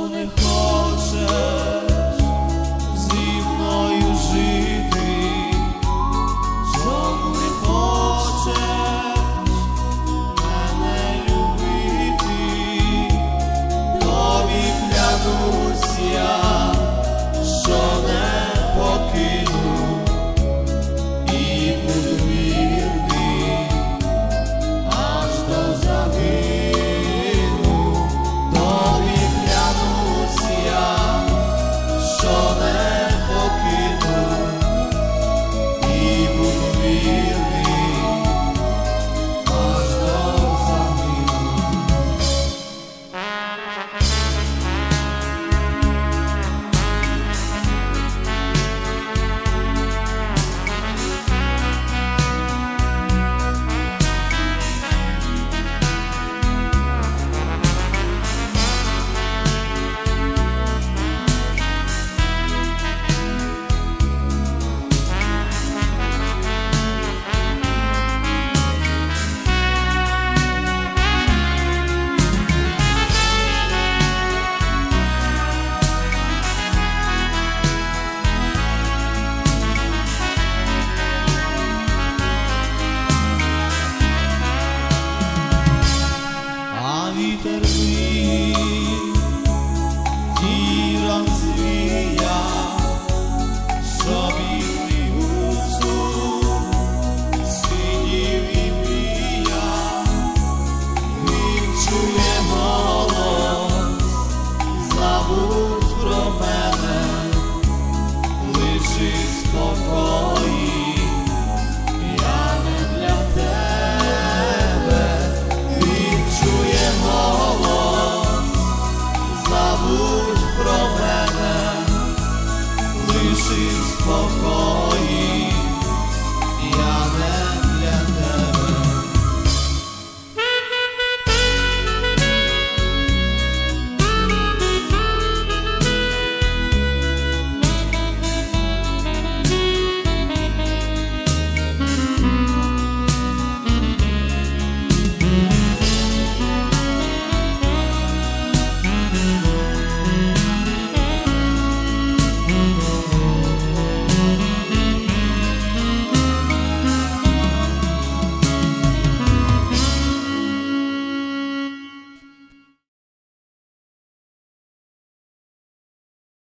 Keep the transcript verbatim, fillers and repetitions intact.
не хочеш зі мною жити, чому не хочеш мене любити, тобі клянусь я, що не покину і буду вірний аж до загину. Тобі клянусь я, що не покину і буду вірний аж до загину. А вітер мій віром звія, щоб і гуцу сидів і мріяв. Він чує голос, забудь про мене, лиши спокої, я не для тебе. Він чує голос, забудь про мене, лиши спокої.